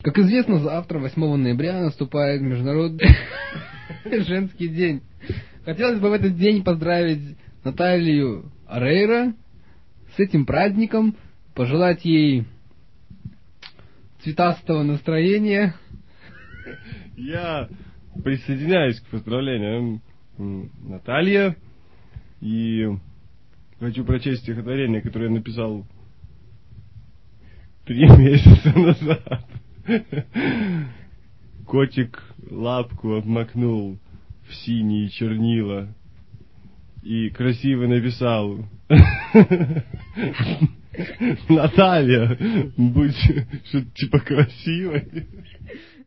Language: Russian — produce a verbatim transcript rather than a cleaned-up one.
Как известно, завтра, восьмого ноября, наступает Международный женский день. Хотелось бы в этот день поздравить Наталью Орейро с этим праздником, пожелать ей цветастого настроения. Я присоединяюсь к поздравлениям Наталья и хочу прочесть стихотворение, которое я написал три месяца назад. Котик лапку обмакнул в синие чернила и красиво написал: Наталья, будь что-то типа красивой.